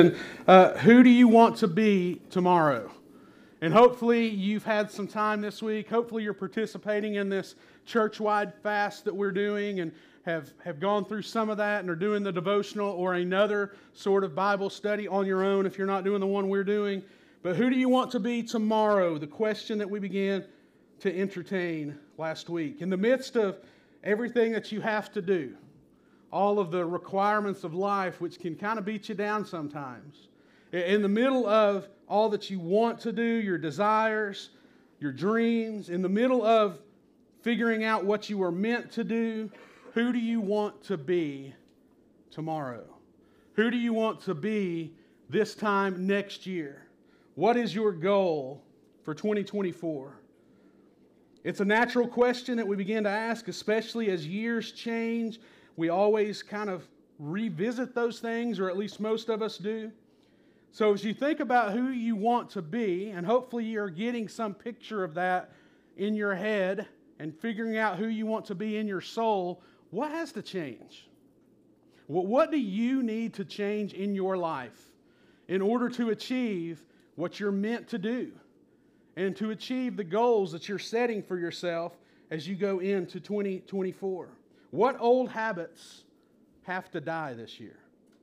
Who do you want to be tomorrow? And hopefully you've had some time this week. Hopefully you're participating in this church-wide fast that we're doing and have gone through some of that and are doing the devotional or another sort of Bible study on your own if you're not doing the one we're doing. But who do you want to be tomorrow? The question that we began to entertain last week. In the midst of everything that you have to do, all of the requirements of life, which can kind of beat you down sometimes. In the middle of all that you want to do, your desires, your dreams, in the middle of figuring out what you are meant to do, who do you want to be tomorrow? Who do you want to be this time next year? What is your goal for 2024? It's a natural question that we begin to ask, especially as years change. We always kind of revisit those things, or at least most of us do. So as you think about who you want to be, and hopefully you're getting some picture of that in your head and figuring out who you want to be in your soul, what has to change? What do you need to change in your life in order to achieve what you're meant to do and to achieve the goals that you're setting for yourself as you go into 2024? What old habits have to die this year?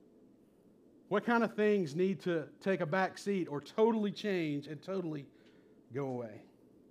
What kind of things need to take a back seat or totally change and totally go away?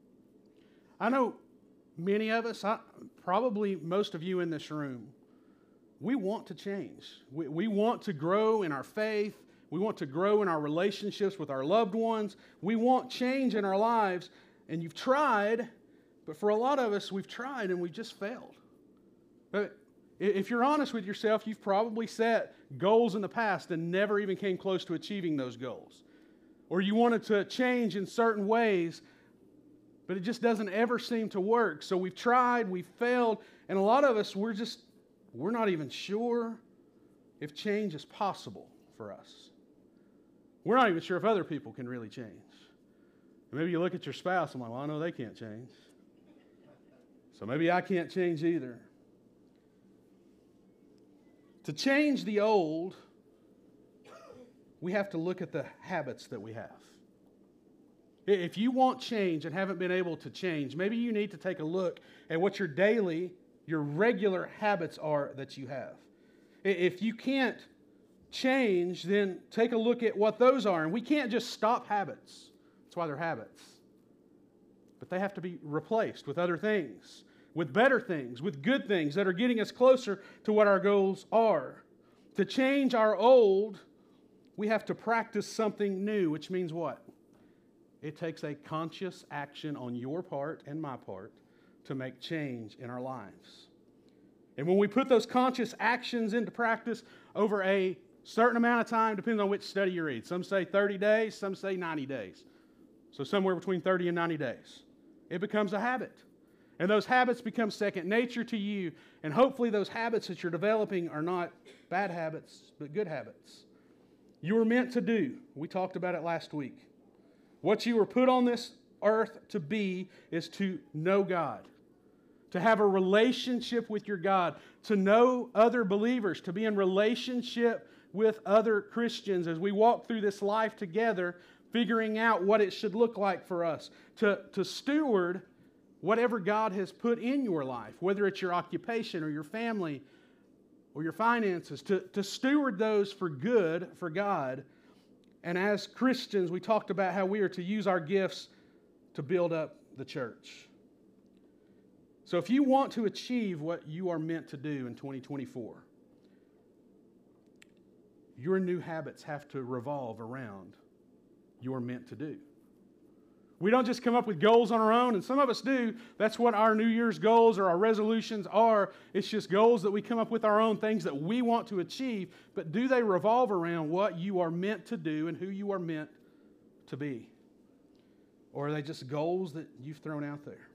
I know many of us, probably most of you in this room, we want to change. We want to grow in our faith. We want to grow in our relationships with our loved ones. We want change in our lives. And you've tried, but for a lot of us, we've tried and we've just failed. But if you're honest with yourself, you've probably set goals in the past and never even came close to achieving those goals. Or you wanted to change in certain ways, but it just doesn't ever seem to work. So we've tried, we've failed, and a lot of us, we're not even sure if change is possible for us. We're not even sure if other people can really change. Maybe you look at your spouse and like, well, I know they can't change. So maybe I can't change either. To change the old, we have to look at the habits that we have. If you want change and haven't been able to change, maybe you need to take a look at what your regular habits are that you have. If you can't change, then take a look at what those are. And we can't just stop habits. That's why they're habits. But they have to be replaced with other things, with better things, with good things that are getting us closer to what our goals are. To change our old, we have to practice something new, which means what? It takes a conscious action on your part and my part to make change in our lives. And when we put those conscious actions into practice over a certain amount of time, depending on which study you read. Some say 30 days, some say 90 days. So somewhere between 30 and 90 days. It becomes a habit. And those habits become second nature to you. And hopefully those habits that you're developing are not bad habits, but good habits. You were meant to do. We talked about it last week. What you were put on this earth to be is to know God. To have a relationship with your God. To know other believers. To be in relationship with other Christians as we walk through this life together, figuring out what it should look like for us. To steward whatever God has put in your life, whether it's your occupation or your family or your finances, to steward those for good, for God. And as Christians, we talked about how we are to use our gifts to build up the church. So if you want to achieve what you are meant to do in 2024, your new habits have to revolve around you're meant to do. We don't just come up with goals on our own, and some of us do. That's what our New Year's goals or our resolutions are. It's just goals that we come up with our own, things that we want to achieve. But do they revolve around what you are meant to do and who you are meant to be? Or are they just goals that you've thrown out there?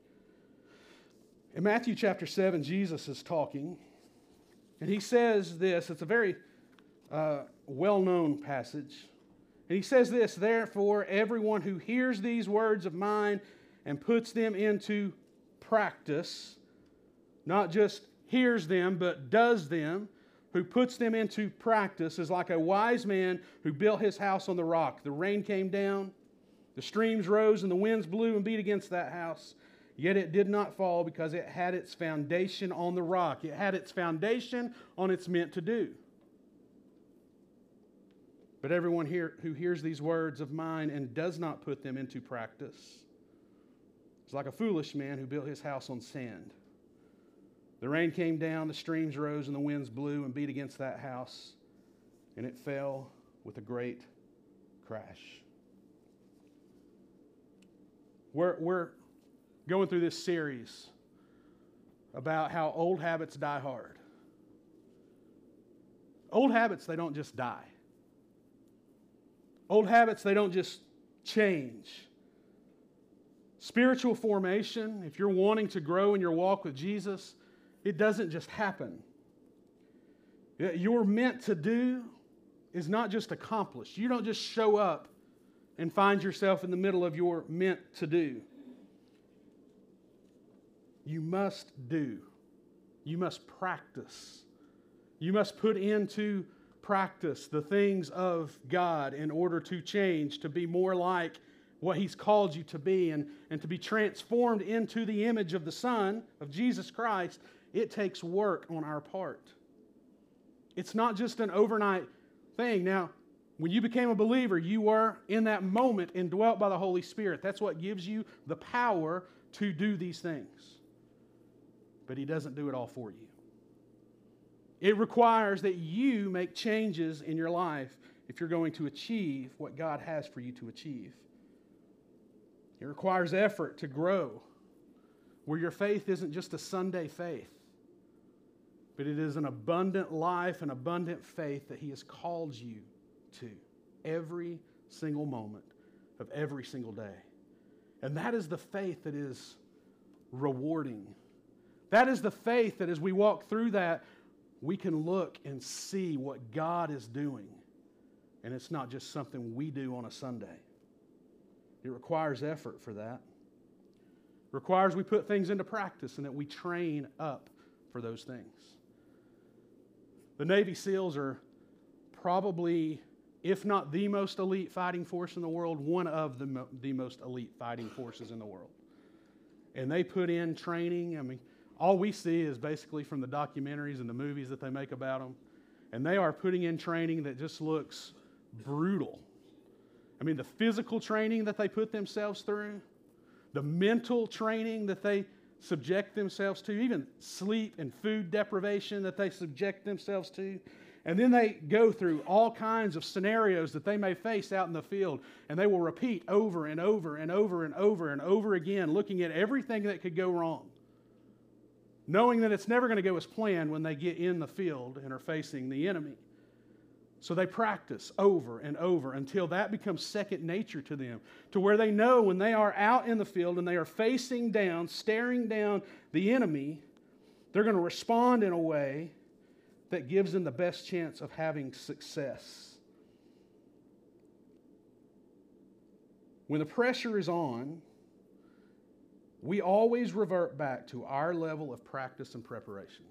In Matthew chapter 7, Jesus is talking, and he says this. It's a very well-known passage. And he says this, therefore, everyone who hears these words of mine and puts them into practice, not just hears them, but does them, who puts them into practice is like a wise man who built his house on the rock. The rain came down, the streams rose, and the winds blew and beat against that house. Yet it did not fall because it had its foundation on the rock. It had its foundation on its meant to do. But everyone here who hears these words of mine and does not put them into practice is like a foolish man who built his house on sand. The rain came down, the streams rose, and the winds blew and beat against that house, and it fell with a great crash. We're going through this series about how old habits die hard. Old habits, they don't just die. Old habits, they don't just change. Spiritual formation, if you're wanting to grow in your walk with Jesus, it doesn't just happen. You're meant to do is not just accomplished. You don't just show up and find yourself in the middle of your meant to do. You must do. You must practice. You must put into practice the things of God in order to change, to be more like what He's called you to be, and to be transformed into the image of the Son, of Jesus Christ. It takes work on our part. It's not just an overnight thing. Now, when you became a believer, you were in that moment indwelt by the Holy Spirit. That's what gives you the power to do these things. But He doesn't do it all for you. It requires that you make changes in your life if you're going to achieve what God has for you to achieve. It requires effort to grow, where your faith isn't just a Sunday faith, but it is an abundant life, an abundant faith that He has called you to every single moment of every single day. And that is the faith that is rewarding. That is the faith that as we walk through that, we can look and see what God is doing. And it's not just something we do on a Sunday. It requires effort for that. It requires we put things into practice and that we train up for those things. The Navy SEALs are probably, if not the most elite fighting force in the world, one of the most elite fighting forces in the world. And they put in training. I mean, all we see is basically from the documentaries and the movies that they make about them. And they are putting in training that just looks brutal. I mean, the physical training that they put themselves through, the mental training that they subject themselves to, even sleep and food deprivation that they subject themselves to. And then they go through all kinds of scenarios that they may face out in the field, and they will repeat over and over and over and over and over again, looking at everything that could go wrong, knowing that it's never going to go as planned when they get in the field and are facing the enemy. So they practice over and over until that becomes second nature to them, to where they know when they are out in the field and they are facing down, staring down the enemy, they're going to respond in a way that gives them the best chance of having success. When the pressure is on, we always revert back to our level of practice and preparation.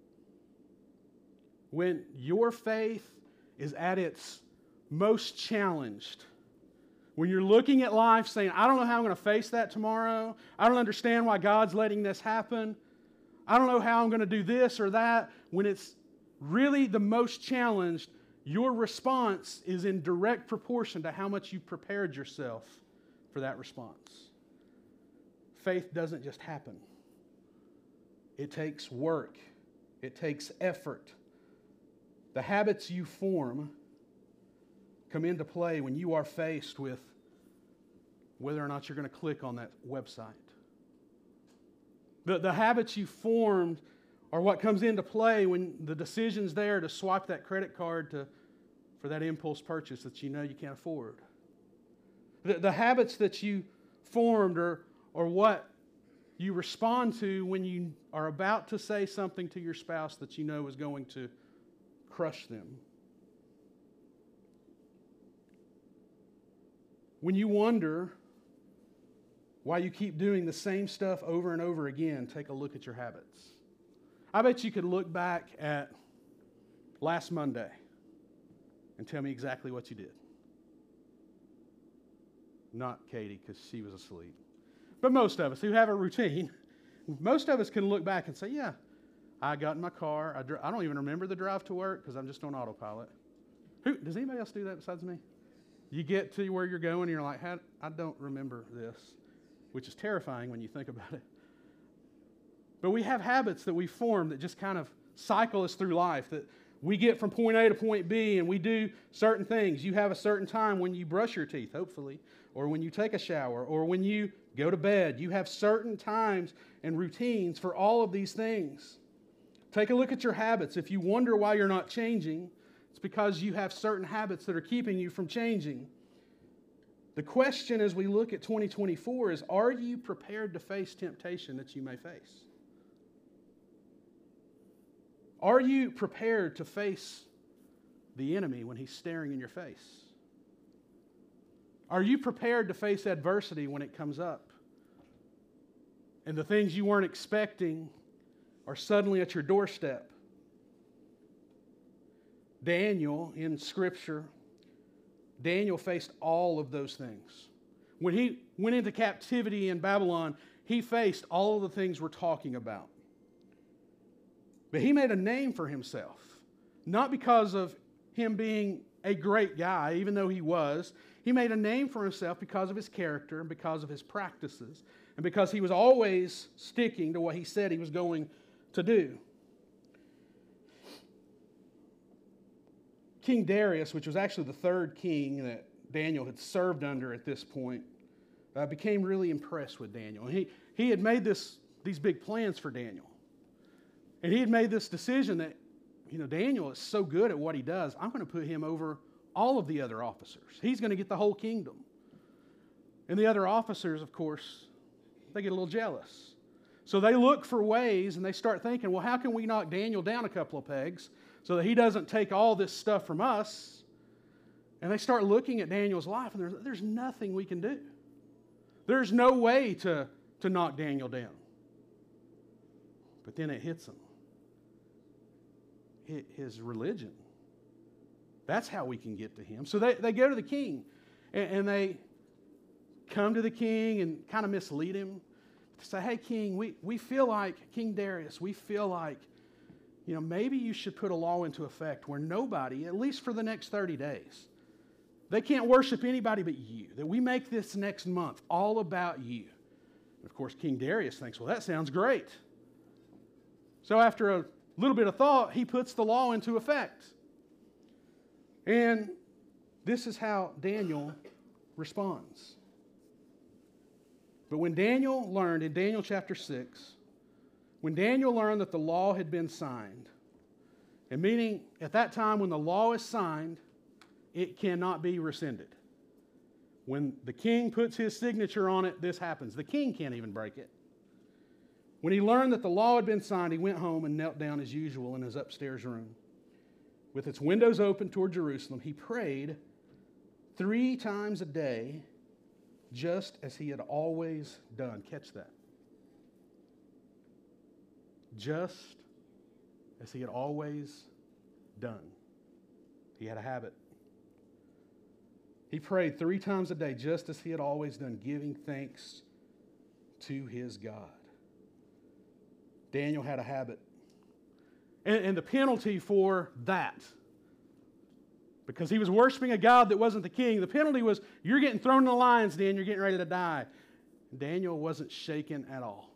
When your faith is at its most challenged, when you're looking at life saying, I don't know how I'm going to face that tomorrow. I don't understand why God's letting this happen. I don't know how I'm going to do this or that. When it's really the most challenged, your response is in direct proportion to how much you prepared yourself for that response. Faith doesn't just happen. It takes work. It takes effort. The habits you form come into play when you are faced with whether or not you're going to click on that website. The habits you formed are what comes into play when the decision's there to swipe that credit card for that impulse purchase that you know you can't afford. The habits that you formed are what you respond to when you are about to say something to your spouse that you know is going to crush them. When you wonder why you keep doing the same stuff over and over again, take a look at your habits. I bet you could look back at last Monday and tell me exactly what you did. Not Katie, because she was asleep. But most of us who have a routine, most of us can look back and say, yeah, I got in my car. I don't even remember the drive to work because I'm just on autopilot. Does anybody else do that besides me? You get to where you're going and you're like, I don't remember this, which is terrifying when you think about it. But we have habits that we form that just kind of cycle us through life, that we get from point A to point B and we do certain things. You have a certain time when you brush your teeth, hopefully, or when you take a shower, or when you go to bed. You have certain times and routines for all of these things. Take a look at your habits. If you wonder why you're not changing, it's because you have certain habits that are keeping you from changing. The question as we look at 2024 is, are you prepared to face temptation that you may face? Are you prepared to face the enemy when he's staring in your face? Are you prepared to face adversity when it comes up? And the things you weren't expecting are suddenly at your doorstep. Daniel, in Scripture, Daniel faced all of those things. When he went into captivity in Babylon, he faced all of the things we're talking about. But he made a name for himself, not because of him being a great guy, even though he was. He made a name for himself because of his character and because of his practices, and because he was always sticking to what he said he was going to do. King Darius, which was actually the third king that Daniel had served under at this point, became really impressed with Daniel. He had made these big plans for Daniel. And he had made this decision that, Daniel is so good at what he does, I'm going to put him over all of the other officers. He's going to get the whole kingdom. And the other officers, of course, they get a little jealous. So they look for ways and they start thinking, well, how can we knock Daniel down a couple of pegs so that he doesn't take all this stuff from us? And they start looking at Daniel's life and there's nothing we can do. There's no way to knock Daniel down. But then it hits him. His religion. That's how we can get to him. So they go to the king and they come to the king and kind of mislead him. Say, hey, king, we feel like, King Darius, we feel like, maybe you should put a law into effect where nobody, at least for the next 30 days, they can't worship anybody but you. That we make this next month all about you. And of course, King Darius thinks, well, that sounds great. So after a little bit of thought, he puts the law into effect. And this is how Daniel responds. But when Daniel learned, in Daniel chapter 6, when Daniel learned that the law had been signed, and meaning at that time when the law is signed, it cannot be rescinded. When the king puts his signature on it, this happens. The king can't even break it. When he learned that the law had been signed, he went home and knelt down as usual in his upstairs room. With its windows open toward Jerusalem, he prayed 3 times a day, just as he had always done. Catch that. Just as he had always done. He had a habit. He prayed 3 times a day, just as he had always done, giving thanks to his God. Daniel had a habit. And the penalty for that, because he was worshiping a God that wasn't the king, the penalty was, you're getting thrown in the lion's den, you're getting ready to die. Daniel wasn't shaken at all.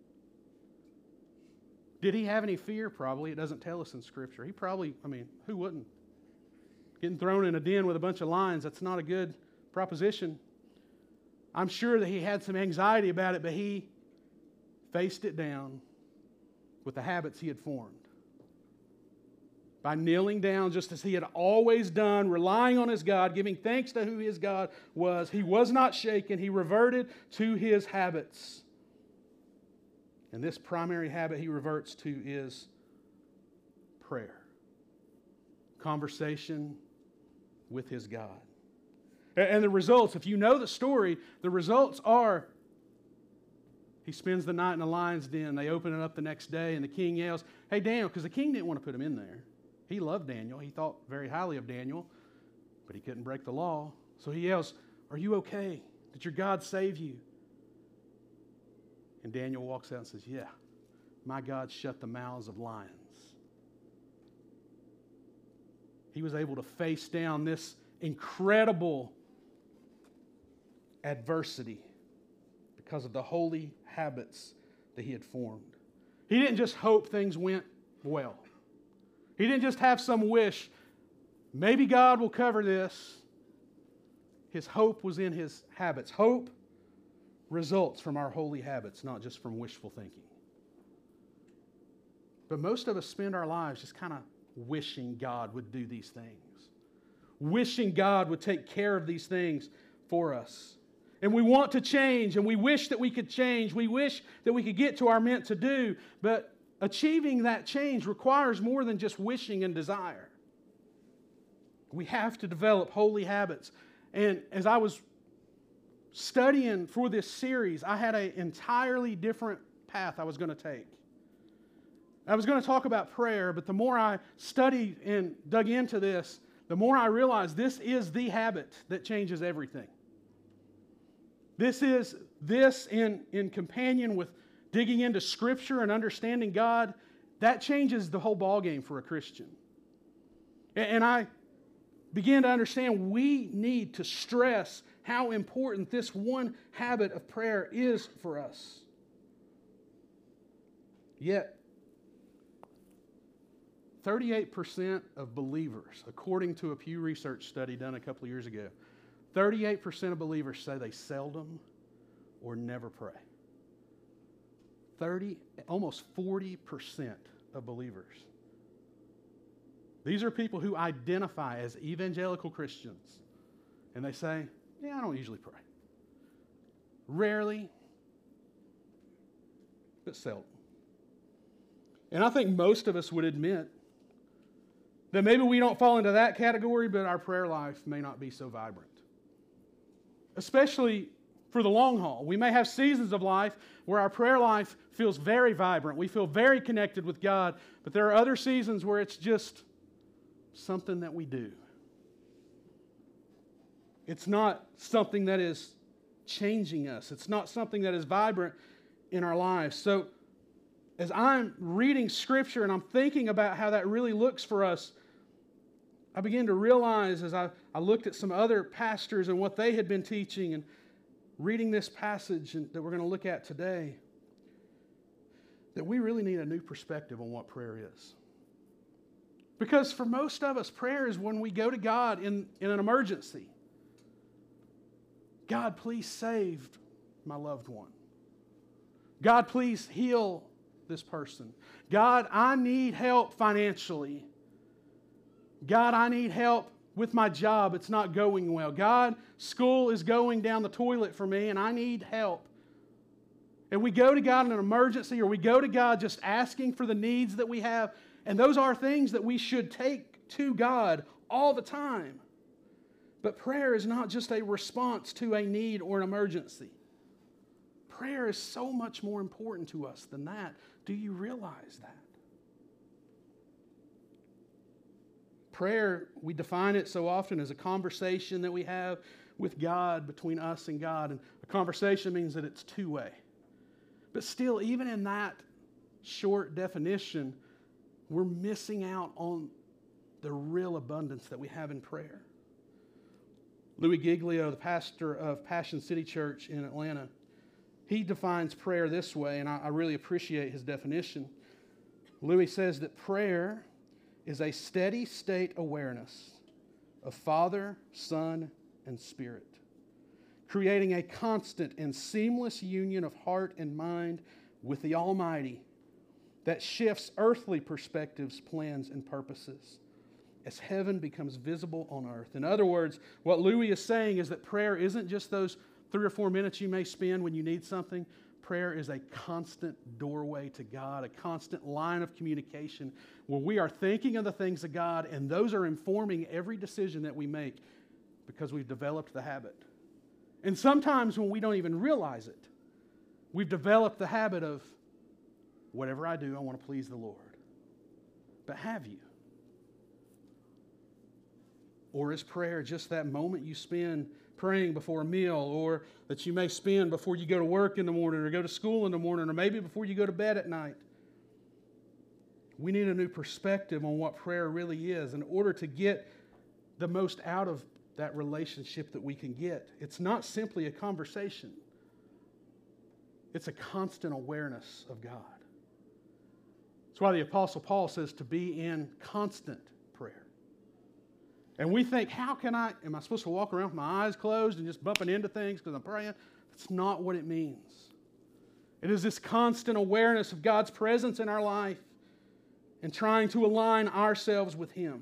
Did he have any fear? Probably. It doesn't tell us in Scripture. He probably, who wouldn't? Getting thrown in a den with a bunch of lions, that's not a good proposition. I'm sure that he had some anxiety about it, but he faced it down with the habits he had formed. By kneeling down just as he had always done, relying on his God, giving thanks to who his God was, he was not shaken. He reverted to his habits. And this primary habit he reverts to is prayer. Conversation with his God. And the results, if you know the story, the results are he spends the night in the lion's den. They open it up the next day, and the king yells, hey, Daniel, because the king didn't want to put him in there. He loved Daniel. He thought very highly of Daniel, but he couldn't break the law. So he yells, "Are you okay? Did your God save you?" And Daniel walks out and says, "Yeah, my God shut the mouths of lions." He was able to face down this incredible adversity because of the holy habits that he had formed. He didn't just hope things went well. He didn't just have some wish, maybe God will cover this. His hope was in his habits. Hope results from our holy habits, not just from wishful thinking. But most of us spend our lives just kind of wishing God would do these things, wishing God would take care of these things for us. And we want to change, and we wish that we could change. We wish that we could get to our meant to do, but achieving that change requires more than just wishing and desire. We have to develop holy habits. And as I was studying for this series, I had an entirely different path I was going to take. I was going to talk about prayer, but the more I studied and dug into this, the more I realized this is the habit that changes everything. This in companion with digging into Scripture and understanding God, that changes the whole ballgame for a Christian. And I began to understand we need to stress how important this one habit of prayer is for us. Yet, 38% of believers, according to a Pew Research study done a couple of years ago, 38% of believers say they seldom or never pray. Almost 40% of believers. These are people who identify as evangelical Christians. And they say, yeah, I don't usually pray. Rarely, but seldom. And I think most of us would admit that maybe we don't fall into that category, but our prayer life may not be so vibrant. Especially for the long haul. We may have seasons of life where our prayer life feels very vibrant. We feel very connected with God, but there are other seasons where it's just something that we do. It's not something that is changing us. It's not something that is vibrant in our lives. So as I'm reading Scripture and I'm thinking about how that really looks for us, I began to realize as I looked at some other pastors and what they had been teaching and reading this passage that we're going to look at today, that we really need a new perspective on what prayer is. Because for most of us, prayer is when we go to God in an emergency. God, please save my loved one. God, please heal this person. God, I need help financially. God, I need help with my job. It's not going well. God, school is going down the toilet for me and I need help. And we go to God in an emergency, or we go to God just asking for the needs that we have. And those are things that we should take to God all the time. But prayer is not just a response to a need or an emergency. Prayer is so much more important to us than that. Do you realize that? Prayer, we define it so often as a conversation that we have with God, between us and God. And a conversation means that it's two-way. But still, even in that short definition, we're missing out on the real abundance that we have in prayer. Louis Giglio, the pastor of Passion City Church in Atlanta, he defines prayer this way, and I really appreciate his definition. Louis says that prayer is a steady state awareness of Father, Son, and Spirit, creating a constant and seamless union of heart and mind with the Almighty that shifts earthly perspectives, plans, and purposes as heaven becomes visible on earth. In other words, what Louis is saying is that prayer isn't just those 3 or 4 minutes you may spend when you need something. Prayer is a constant doorway to God, a constant line of communication where we are thinking of the things of God, and those are informing every decision that we make because we've developed the habit. And sometimes when we don't even realize it, we've developed the habit of, whatever I do, I want to please the Lord. But have you? Or is prayer just that moment you spend praying before a meal, or that you may spend before you go to work in the morning, or go to school in the morning, or maybe before you go to bed at night? We need a new perspective on what prayer really is in order to get the most out of that relationship that we can get. It's not simply a conversation. It's a constant awareness of God. That's why the Apostle Paul says to be in constant prayer. And we think, am I supposed to walk around with my eyes closed and just bumping into things because I'm praying? That's not what it means. It is this constant awareness of God's presence in our life and trying to align ourselves with Him.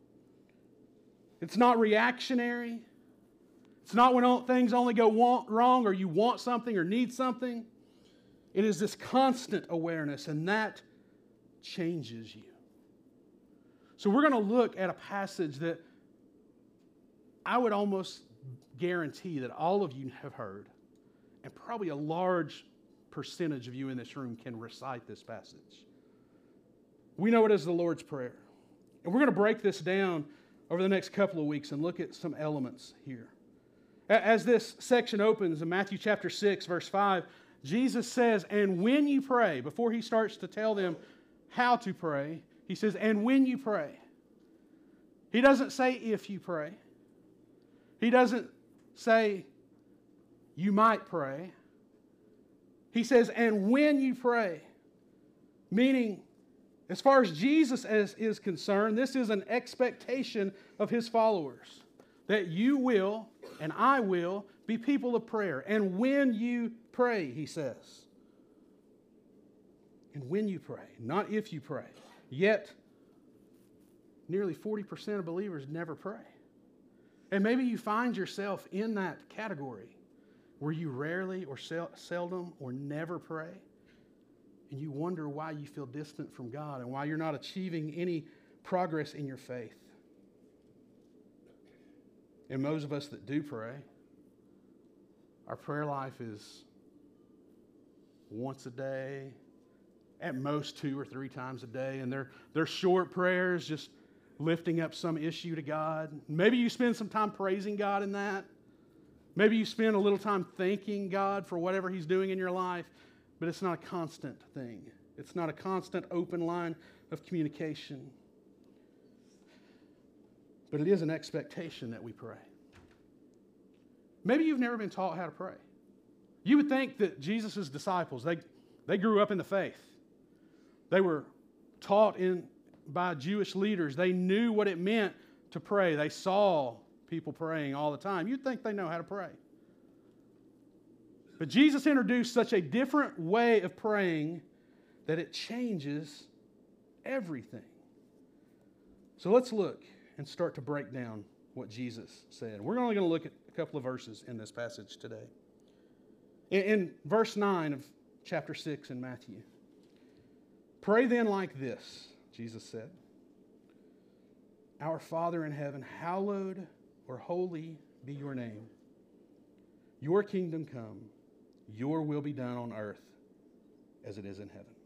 It's not reactionary. It's not when things only go wrong or you want something or need something. It is this constant awareness, and that changes you. So we're going to look at a passage that I would almost guarantee that all of you have heard, and probably a large percentage of you in this room can recite this passage. We know it as the Lord's Prayer. And we're going to break this down over the next couple of weeks and look at some elements here. As this section opens in Matthew chapter 6, verse 5, Jesus says, and when you pray, before He starts to tell them how to pray, He says, and when you pray. He doesn't say if you pray. He doesn't say you might pray. He says, and when you pray. Meaning, as far as Jesus is concerned, this is an expectation of His followers. That you will, and I will, be people of prayer. And when you pray, He says. And when you pray, not if you pray. Yet, nearly 40% of believers never pray. And maybe you find yourself in that category where you rarely or seldom or never pray. And you wonder why you feel distant from God and why you're not achieving any progress in your faith. And most of us that do pray, our prayer life is once a day, at most 2 or 3 times a day. And they're short prayers, just lifting up some issue to God. Maybe you spend some time praising God in that. Maybe you spend a little time thanking God for whatever He's doing in your life, but it's not a constant thing. It's not a constant open line of communication. But it is an expectation that we pray. Maybe you've never been taught how to pray. You would think that Jesus' disciples, they grew up in the faith. They were taught by Jewish leaders. They knew what it meant to pray. They saw people praying all the time. You'd think they know how to pray. But Jesus introduced such a different way of praying that it changes everything. So let's look and start to break down what Jesus said. We're only going to look at a couple of verses in this passage today. In verse 9 of chapter 6 in Matthew, pray then like this, Jesus said, Our Father in heaven, hallowed or holy be your name. Your kingdom come, your will be done on earth as it is in heaven.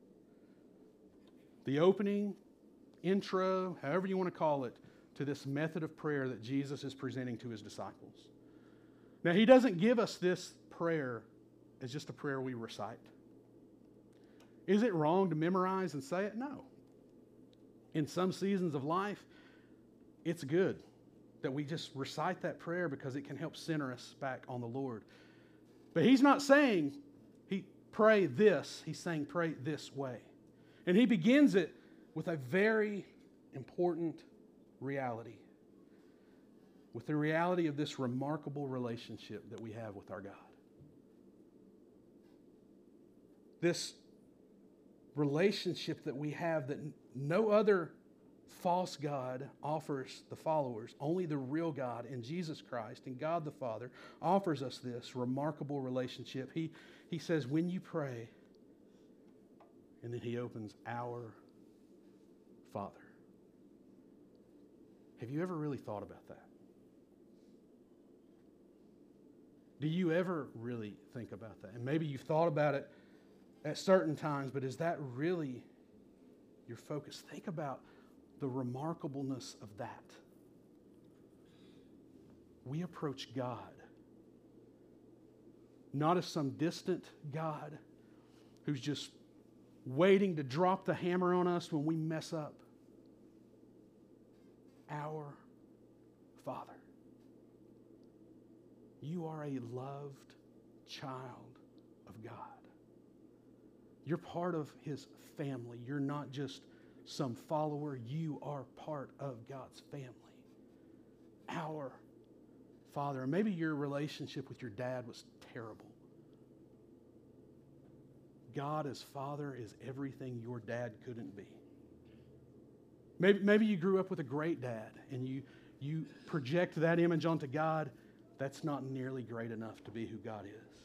The opening, intro, however you want to call it, to this method of prayer that Jesus is presenting to His disciples. Now, He doesn't give us this prayer as just a prayer we recite. Is it wrong to memorize and say it? No. In some seasons of life, it's good that we just recite that prayer because it can help center us back on the Lord. But He's not saying, pray this. He's saying, pray this way. And He begins it with a very important reality. With the reality of this remarkable relationship that we have with our God. This relationship that we have that no other false God offers the followers. Only the real God in Jesus Christ and God the Father offers us this remarkable relationship. He says, when you pray, and then He opens, our Father. Have you ever really thought about that? Do you ever really think about that? And maybe you've thought about it at certain times, but is that really your focus? Think about the remarkableness of that. we approach God not as some distant God who's just waiting to drop the hammer on us when we mess up. Our Father. You are a loved child of God. You're part of His family. You're not just some follower. You are part of God's family. Our Father. And maybe your relationship with your dad was terrible. God as Father is everything your dad couldn't be. Maybe you grew up with a great dad and you project that image onto God. That's not nearly great enough to be who God is.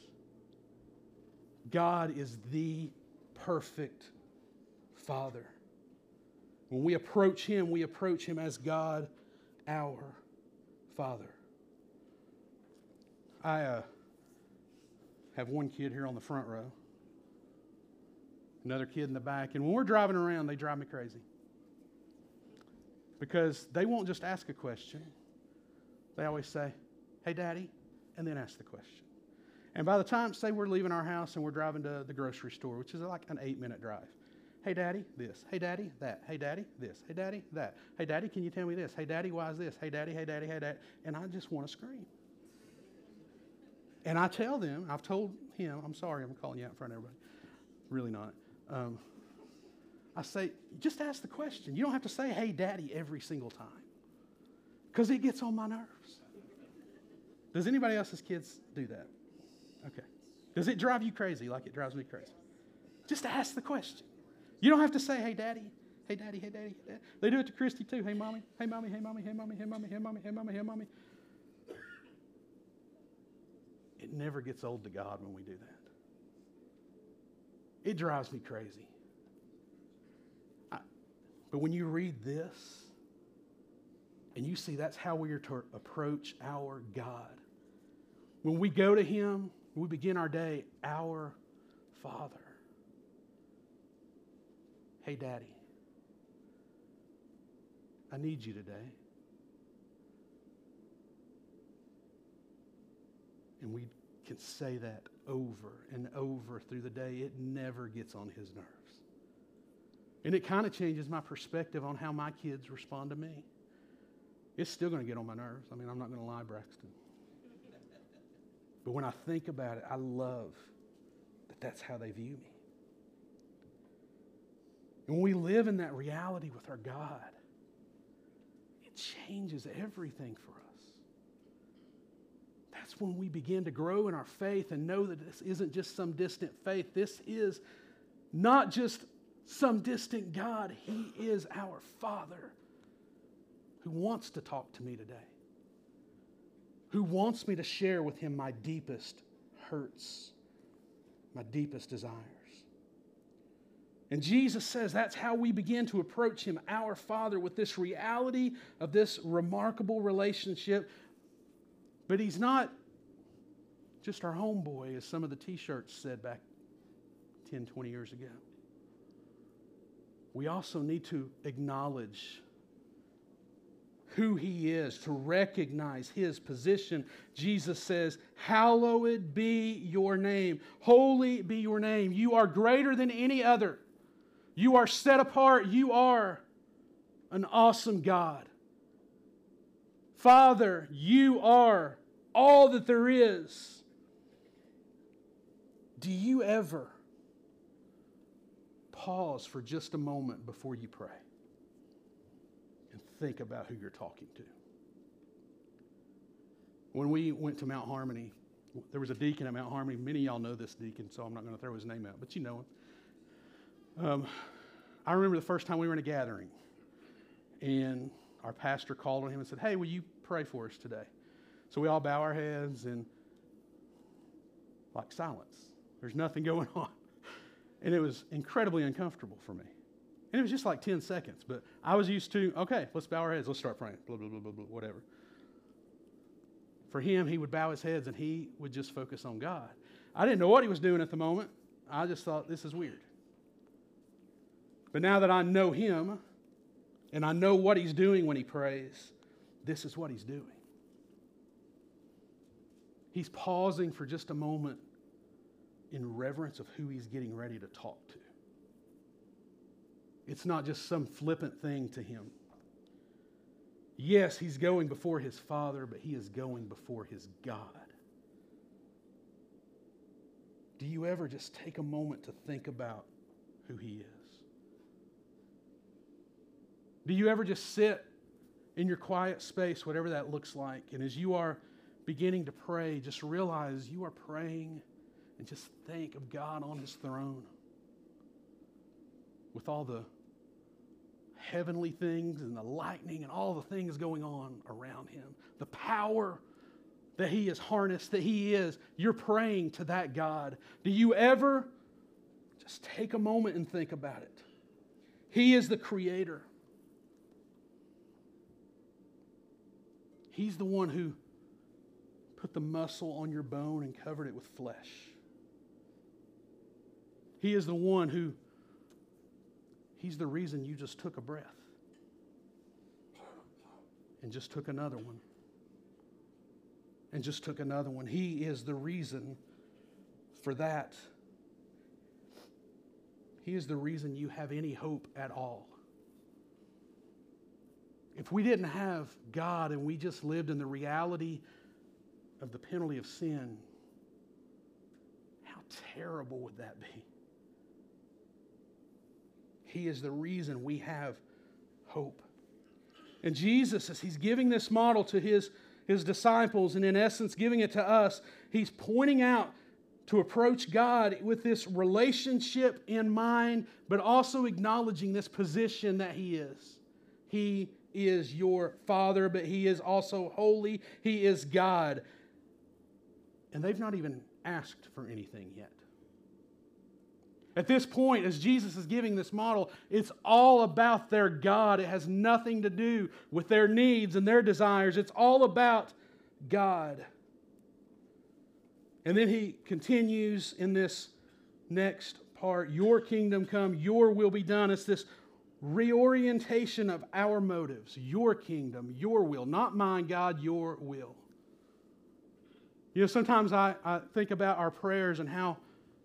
God is the perfect Father. When we approach Him as God, our Father. I have one kid here on the front row, another kid in the back, and when we're driving around, they drive me crazy. Because they won't just ask a question. They always say, "Hey, Daddy," and then ask the question. And by the time, say we're leaving our house and we're driving to the grocery store, which is like an 8-minute drive. "Hey, Daddy, this. Hey, Daddy, that. Hey, Daddy, this. Hey, Daddy, that. Hey, Daddy, can you tell me this? Hey, Daddy, why is this? Hey, Daddy, hey, Daddy, hey, Daddy." And I just want to scream. And I tell them, I've told him, I'm sorry I'm calling you out in front of everybody. Really not. I say, just ask the question. You don't have to say, "Hey, Daddy," every single time. Because it gets on my nerves. Does anybody else's kids do that? Okay. Does it drive you crazy like it drives me crazy? Just ask the question. You don't have to say, "Hey, Daddy, hey, Daddy, hey, Daddy, hey, Daddy." They do it to Christy too. "Hey, Mommy, hey, Mommy, hey, Mommy, hey, Mommy, hey, Mommy, hey, Mommy, hey, Mommy, hey, Mommy." It never gets old to God when we do that. It drives me crazy. But when you read this, and you see that's how we are to approach our God. When we go to Him, we begin our day, "Our Father." "Hey, Daddy, I need you today." And we can say that over and over through the day. It never gets on His nerves. And it kind of changes my perspective on how my kids respond to me. It's still going to get on my nerves. I mean, I'm not going to lie, Braxton. But when I think about it, I love that that's how they view me. And when we live in that reality with our God, it changes everything for us. That's when we begin to grow in our faith and know that this isn't just some distant faith. This is not just some distant God. He is our Father who wants to talk to me today, who wants me to share with Him my deepest hurts, my deepest desires. And Jesus says that's how we begin to approach Him, our Father, with this reality of this remarkable relationship. But He's not just our homeboy, as some of the t-shirts said back 10, 20 years ago. We also need to acknowledge who He is, to recognize His position. Jesus says, "Hallowed be your name. Holy be your name. You are greater than any other. You are set apart. You are an awesome God. Father, you are all that there is." Do you ever pause for just a moment before you pray and think about who you're talking to? When we went to Mount Harmony, there was a deacon at Mount Harmony. Many of y'all know this deacon, so I'm not going to throw his name out, but you know him. I remember the first time we were in a gathering, and our pastor called on him and said, "Hey, will you pray for us today?" So we all bow our heads and like silence. There's nothing going on. And it was incredibly uncomfortable for me. And it was just like 10 seconds. But I was used to, okay, let's bow our heads. Let's start praying. Blah, blah, blah, blah, blah, whatever. For him, he would bow his heads and he would just focus on God. I didn't know what he was doing at the moment. I just thought, this is weird. But now that I know him and I know what he's doing when he prays, this is what he's doing. He's pausing for just a moment in reverence of who he's getting ready to talk to. It's not just some flippant thing to him. Yes, he's going before his Father, but he is going before his God. Do you ever just take a moment to think about who he is? Do you ever just sit in your quiet space, whatever that looks like, and as you are beginning to pray, just realize you are praying and just think of God on his throne with all the heavenly things and the lightning and all the things going on around him. The power that he has harnessed, that he is. You're praying to that God. Do you ever just take a moment and think about it? He is the Creator. He's the one who put the muscle on your bone and covered it with flesh. He is the one who, he's the reason you just took a breath and just took another one and just took another one. He is the reason for that. He is the reason you have any hope at all. If we didn't have God and we just lived in the reality of the penalty of sin, how terrible would that be? He is the reason we have hope. And Jesus, as he's giving this model to his disciples, and in essence giving it to us, he's pointing out to approach God with this relationship in mind, but also acknowledging this position that he is. He is your Father, but he is also holy. He is God. And they've not even asked for anything yet. At this point, as Jesus is giving this model, it's all about their God. It has nothing to do with their needs and their desires. It's all about God. And then he continues in this next part, your kingdom come, your will be done. It's this reorientation of our motives. Your kingdom, your will. Not mine, God, your will. You know, sometimes I think about our prayers and how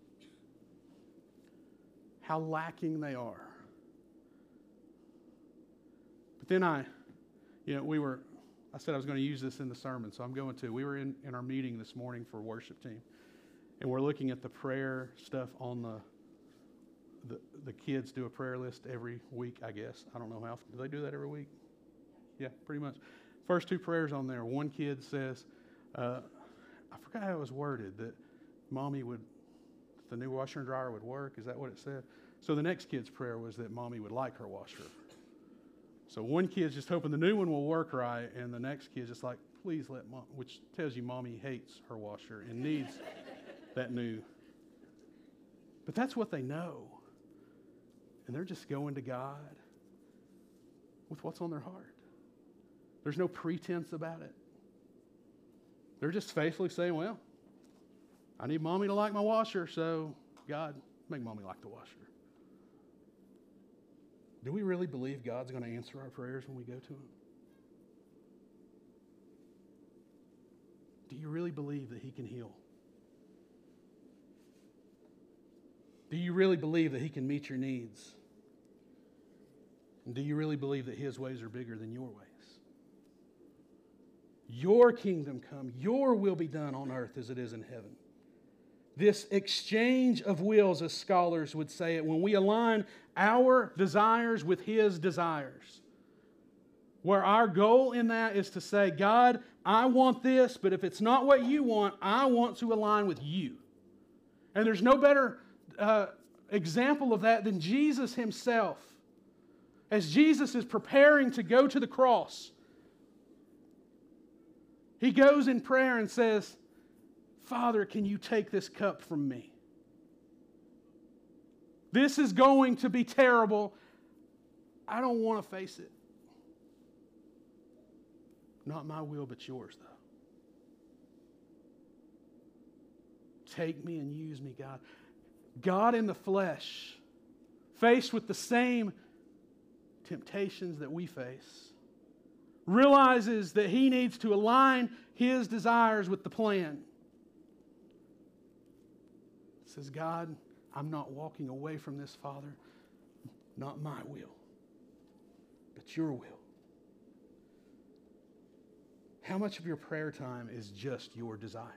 lacking they are. But then I said I was going to use this in the sermon, so I'm going to. We were in our meeting this morning for worship team, and we're looking at the prayer stuff on the kids do a prayer list every week, I guess. I don't know how often. Do they do that every week? Yeah, pretty much. First two prayers on there. One kid says, I forgot how it was worded, that mommy would, the new washer and dryer would work. Is that what it said? So the next kid's prayer was that mommy would like her washer. So one kid's just hoping the new one will work right, and the next kid's just like, please let mom, which tells you mommy hates her washer and needs that new. But that's what they know. And they're just going to God with what's on their heart. There's no pretense about it. They're just faithfully saying, well, I need mommy to like my washer, so God, make mommy like the washer. Do we really believe God's going to answer our prayers when we go to him? Do you really believe that he can heal? Do you really believe that he can meet your needs? And do you really believe that his ways are bigger than your ways? Your kingdom come, your will be done on earth as it is in heaven. This exchange of wills, as scholars would say it, when we align our desires with his desires. Where our goal in that is to say, God, I want this, but if it's not what you want, I want to align with you. And there's no better example of that than Jesus himself. As Jesus is preparing to go to the cross, he goes in prayer and says, Father, can you take this cup from me? This is going to be terrible. I don't want to face it. Not my will, but yours, though. Take me and use me, God. God in the flesh, faced with the same temptations that we face, realizes that he needs to align his desires with the plan. says, God, I'm not walking away from this, Father. Not my will, but your will. How much of your prayer time is just your desires?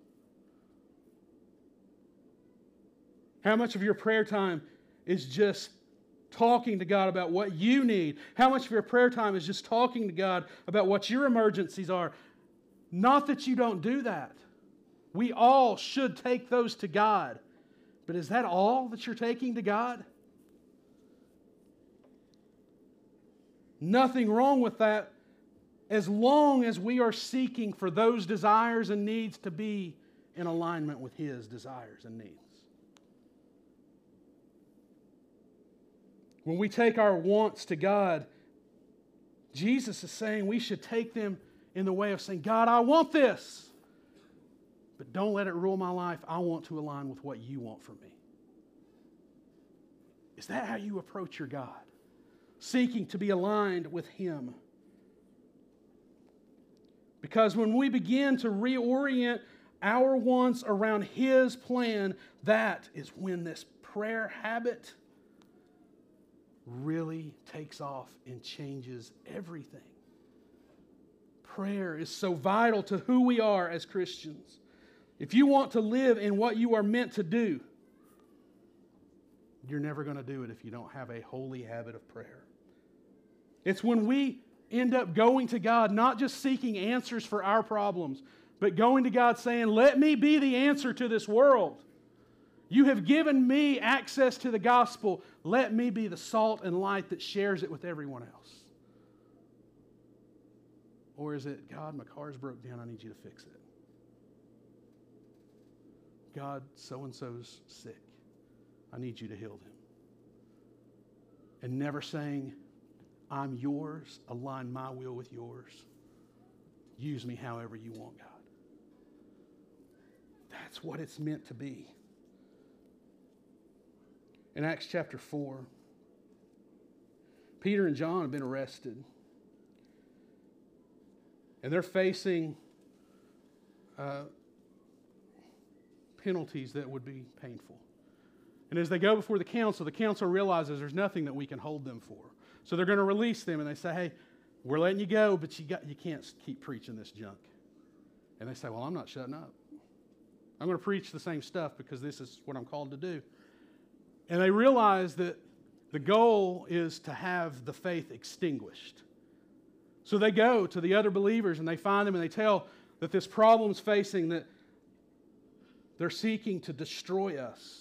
How much of your prayer time is just talking to God about what you need? How much of your prayer time is just talking to God about what your emergencies are? Not that you don't do that. We all should take those to God. But is that all that you're taking to God? Nothing wrong with that as long as we are seeking for those desires and needs to be in alignment with His desires and needs. When we take our wants to God, Jesus is saying we should take them in the way of saying, God, I want this, but don't let it rule my life. I want to align with what you want for me. Is that how you approach your God? Seeking to be aligned with Him. Because when we begin to reorient our wants around His plan, that is when this prayer habit really takes off and changes everything. Prayer is so vital to who we are as Christians. If you want to live in what you are meant to do, you're never going to do it if you don't have a holy habit of prayer. It's when we end up going to God, not just seeking answers for our problems, but going to God saying, let me be the answer to this world. You have given me access to the gospel. Let me be the salt and light that shares it with everyone else. Or is it, God, my car's broke down, I need you to fix it. God, so-and-so's sick. I need you to heal them. And never saying, I'm yours, align my will with yours. Use me however you want, God. That's what it's meant to be. In Acts chapter 4, Peter and John have been arrested. And they're facing penalties that would be painful. And as they go before the council realizes there's nothing that we can hold them for. So they're going to release them, and they say, hey, we're letting you go, but you can't keep preaching this junk. And they say, well, I'm not shutting up. I'm going to preach the same stuff because this is what I'm called to do. And they realize that the goal is to have the faith extinguished. So they go to the other believers and they find them and they tell that this problem's facing, that they're seeking to destroy us.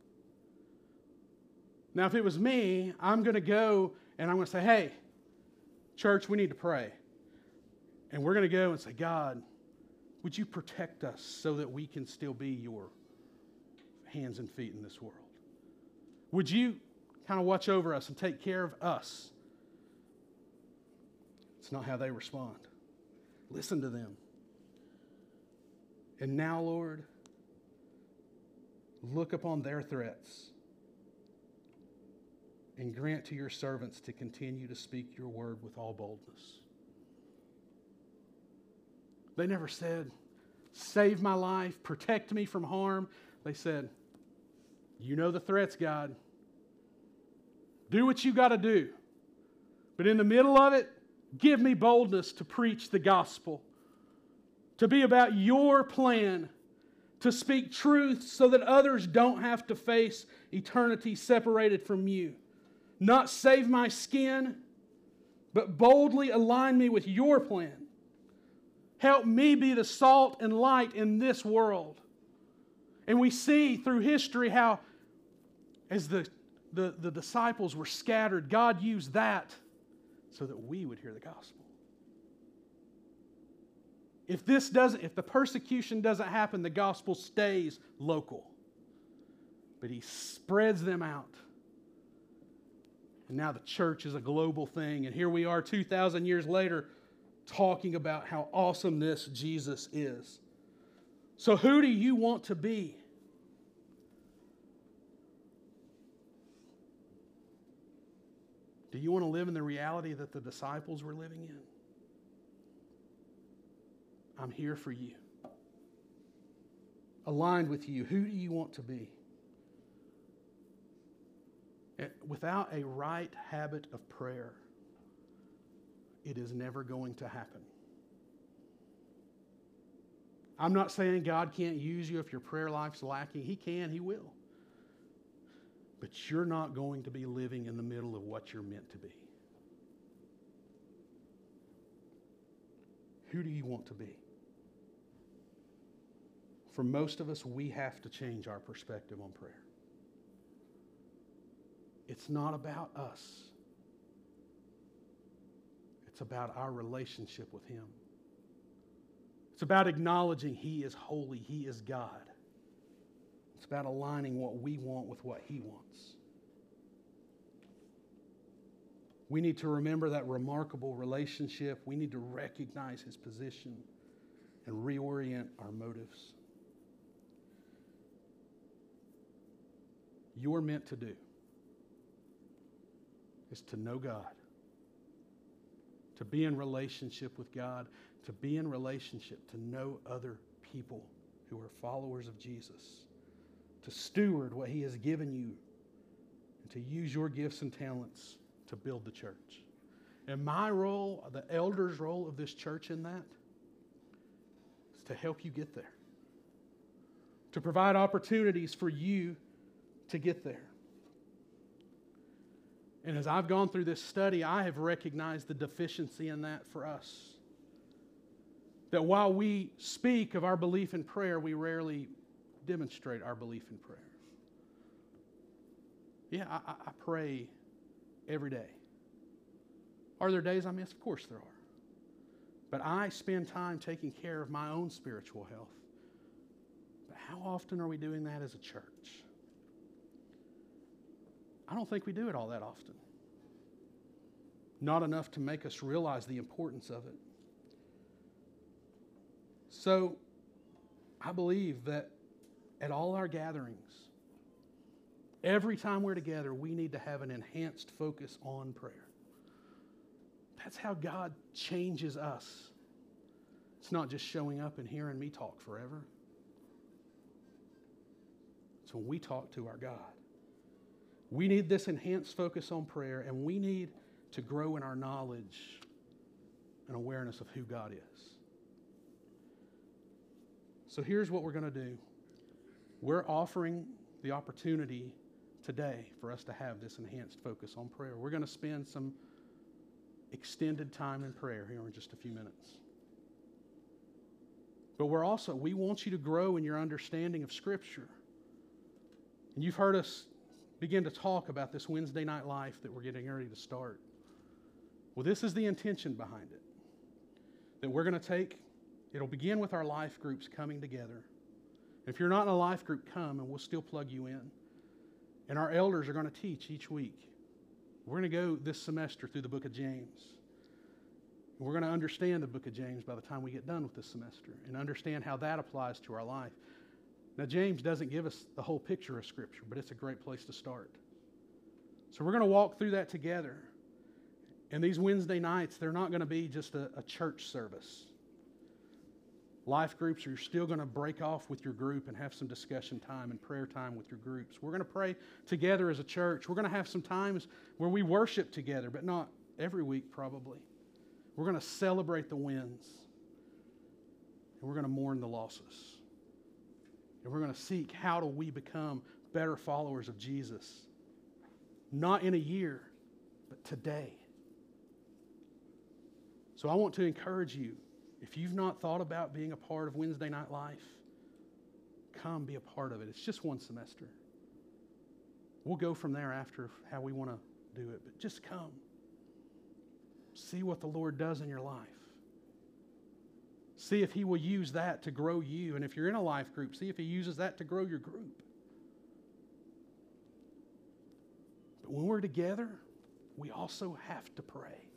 Now, if it was me, I'm going to go and I'm going to say, hey, church, we need to pray. And we're going to go and say, God, would you protect us so that we can still be your hands and feet in this world? Would you kind of watch over us and take care of us? It's not how they respond. Listen to them. And now, Lord, look upon their threats and grant to your servants to continue to speak your word with all boldness. They never said, save my life, protect me from harm. They said, you know the threats, God. Do what you got to do. But in the middle of it, give me boldness to preach the gospel, to be about your plan, to speak truth so that others don't have to face eternity separated from you. Not save my skin, but boldly align me with your plan. Help me be the salt and light in this world. And we see through history how, as the disciples were scattered, God used that so that we would hear the gospel. If the persecution doesn't happen, the gospel stays local. But He spreads them out. And now the church is a global thing. And here we are 2,000 years later talking about how awesome this Jesus is. So who do you want to be? Do you want to live in the reality that the disciples were living in? I'm here for you. Aligned with you. Who do you want to be? Without a right habit of prayer, it is never going to happen. I'm not saying God can't use you if your prayer life's lacking. He can, He will. But you're not going to be living in the middle of what you're meant to be. Who do you want to be? For most of us, we have to change our perspective on prayer. It's not about us. It's about our relationship with Him. It's about acknowledging He is holy, He is God. It's about aligning what we want with what He wants. We need to remember that remarkable relationship. We need to recognize His position and reorient our motives. You're meant to do is to know God, to be in relationship with God, to be in relationship, to know other people who are followers of Jesus, to steward what He has given you, and to use your gifts and talents to build the church. And my role, the elder's role of this church in that, is to help you get there, to provide opportunities for you to get there. And as I've gone through this study, I have recognized the deficiency in that for us. That while we speak of our belief in prayer, we rarely demonstrate our belief in prayer. Yeah, I pray every day. Are there days I miss? Of course there are. But I spend time taking care of my own spiritual health. But how often are we doing that as a church? I don't think we do it all that often. Not enough to make us realize the importance of it. So, I believe that at all our gatherings, every time we're together, we need to have an enhanced focus on prayer. That's how God changes us. It's not just showing up and hearing me talk forever. It's when we talk to our God. We need this enhanced focus on prayer, and we need to grow in our knowledge and awareness of who God is. So here's what we're going to do. We're offering the opportunity today for us to have this enhanced focus on prayer. We're going to spend some extended time in prayer here in just a few minutes. But we want you to grow in your understanding of Scripture. And you've heard us begin to talk about this Wednesday night life that we're getting ready to start. Well, this is the intention behind it. That we're going to it'll begin with our life groups coming together. If you're not in a life group, come and we'll still plug you in. And our elders are going to teach each week. We're going to go this semester through the book of James. We're going to understand the book of James by the time we get done with this semester and understand how that applies to our life. Now, James doesn't give us the whole picture of Scripture, but it's a great place to start. So we're going to walk through that together. And these Wednesday nights, they're not going to be just a church service. Life groups, you're still going to break off with your group and have some discussion time and prayer time with your groups. We're going to pray together as a church. We're going to have some times where we worship together, but not every week probably. We're going to celebrate the wins. And we're going to mourn the losses. And we're going to seek how do we become better followers of Jesus. Not in a year, but today. So I want to encourage you, if you've not thought about being a part of Wednesday Night Life, come be a part of it. It's just one semester. We'll go from there after how we want to do it, but just come. See what the Lord does in your life. See if He will use that to grow you. And if you're in a life group, see if He uses that to grow your group. But when we're together, we also have to pray.